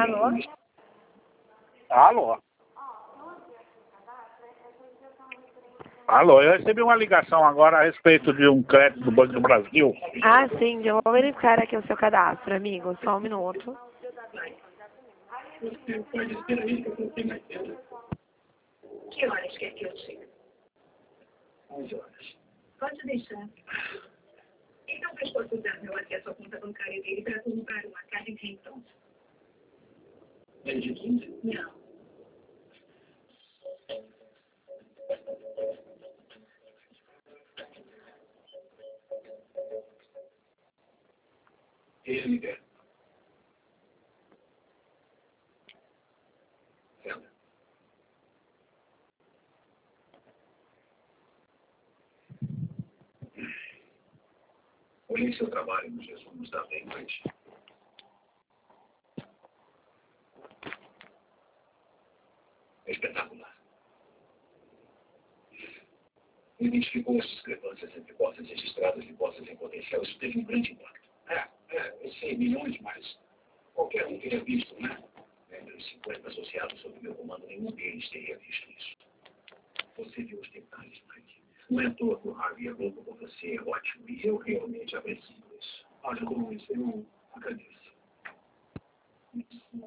Alô? Alô? Alô, eu recebi uma ligação agora a respeito de um crédito do Banco do Brasil. Ah, sim, eu vou verificar aqui o seu cadastro, amigo. Só um minuto. Que horas quer que eu chegue? 11 horas. Pode deixar. Então, eu posso usar meu acesso à conta bancária dele para comprar uma casa em Hampton. É de 15? Não. Ele quer. Olhei seu trabalho nos resumos da meia-noite. É espetacular. Identificou as discrepâncias entre posses registradas e posses em potencial. Isso teve um grande impacto. Eu sei, milhões, mas qualquer um teria visto, né? Entre os 50 associados sob meu comando, nenhum deles teria visto isso. Você viu os detalhes, Mike. Não é à toa que o Harvey é louco por você, é ótimo. E eu realmente aprecio isso. Olha como isso, eu agradeço.